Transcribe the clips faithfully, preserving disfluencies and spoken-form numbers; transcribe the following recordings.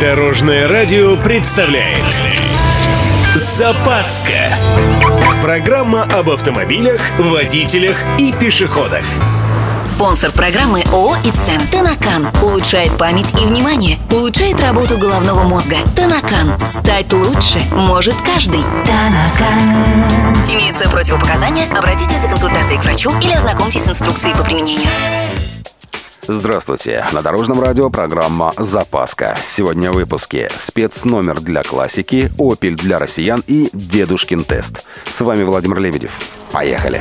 Дорожное радио представляет Запаска. Программа об автомобилях, водителях и пешеходах. Спонсор программы ООО «Ипсен». Тонакан улучшает память и внимание, улучшает работу головного мозга. Тонакан. Стать лучше может каждый. Тонакан. Имеются противопоказания. Обратитесь за консультацией к врачу или ознакомьтесь с инструкцией по применению. Здравствуйте. На Дорожном радио программа «Запаска». Сегодня в выпуске спецномер для классики, Opel для россиян и дедушкин тест. С вами Владимир Лебедев. Поехали!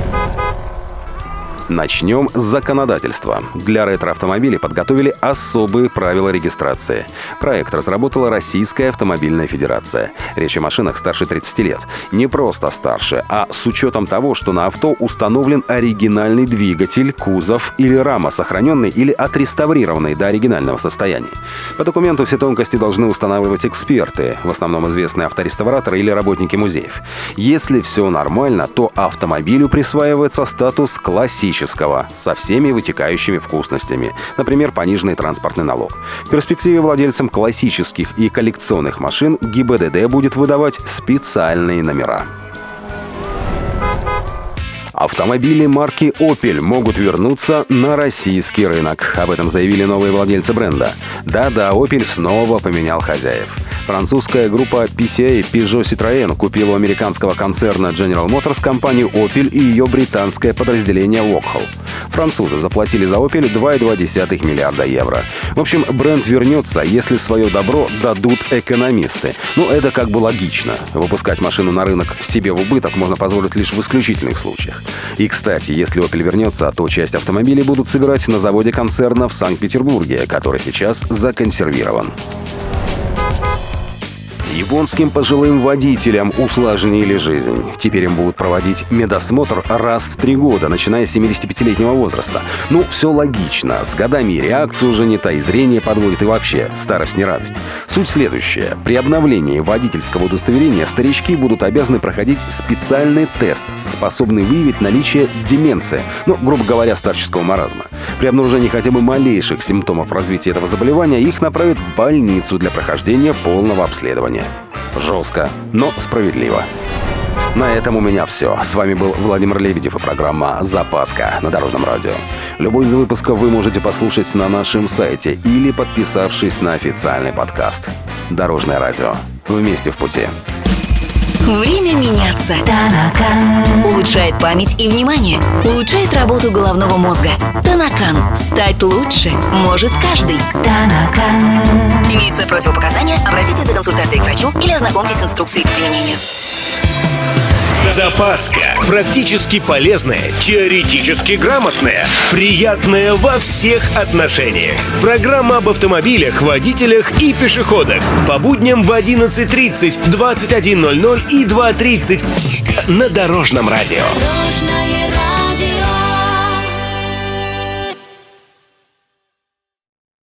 Начнем с законодательства. Для ретро-автомобилей подготовили особые правила регистрации. Проект разработала Российская автомобильная федерация. Речь о машинах старше тридцати лет. Не просто старше, а с учетом того, что на авто установлен оригинальный двигатель, кузов или рама, сохраненный или отреставрированный до оригинального состояния. По документу все тонкости должны устанавливать эксперты, в основном известные автореставраторы или работники музеев. Если все нормально, то автомобилю присваивается статус классического, со всеми вытекающими вкусностями, например, пониженный транспортный налог. В перспективе владельцам классических и коллекционных машин ГИБДД будет выдавать специальные номера. Автомобили марки Opel могут вернуться на российский рынок. Об этом заявили новые владельцы бренда. Да-да, Opel снова поменял хозяев. Французская группа пи си эй Peugeot Citroën купила у американского концерна General Motors компанию Opel и ее британское подразделение Vauxhall. Французы заплатили за Opel два целых две десятых миллиарда евро. В общем, бренд вернется, если свое добро дадут экономисты. Ну, это как бы логично. Выпускать машину на рынок себе в убыток можно позволить лишь в исключительных случаях. И, кстати, если Opel вернется, то часть автомобилей будут собирать на заводе концерна в Санкт-Петербурге, который сейчас законсервирован. Японским пожилым водителям усложнили жизнь. Теперь им будут проводить медосмотр раз в три года, начиная с семидесятипятилетнего возраста. Ну, все логично. С годами и реакция уже не та, и зрение подводит, и вообще старость не радость. Суть следующая. При обновлении водительского удостоверения старички будут обязаны проходить специальный тест, способный выявить наличие деменции, ну, грубо говоря, старческого маразма. При обнаружении хотя бы малейших симптомов развития этого заболевания их направят в больницу для прохождения полного обследования. Жестко, но справедливо. На этом у меня все. С вами был Владимир Лебедев и программа «Запаска» на Дорожном радио. Любой из выпусков вы можете послушать на нашем сайте или подписавшись на официальный подкаст. Дорожное радио. Вместе в пути. Время меняться. Тонакан. Улучшает память и внимание. Улучшает работу головного мозга. Тонакан. Стать лучше может каждый. Тонакан. Имеются противопоказания. Обратитесь за консультацией к врачу или ознакомьтесь с инструкцией по применению. Запаска. Практически полезная, теоретически грамотная, приятная во всех отношениях. Программа об автомобилях, водителях и пешеходах. По будням в одиннадцать тридцать, двадцать один ноль ноль и два тридцать на Дорожном радио.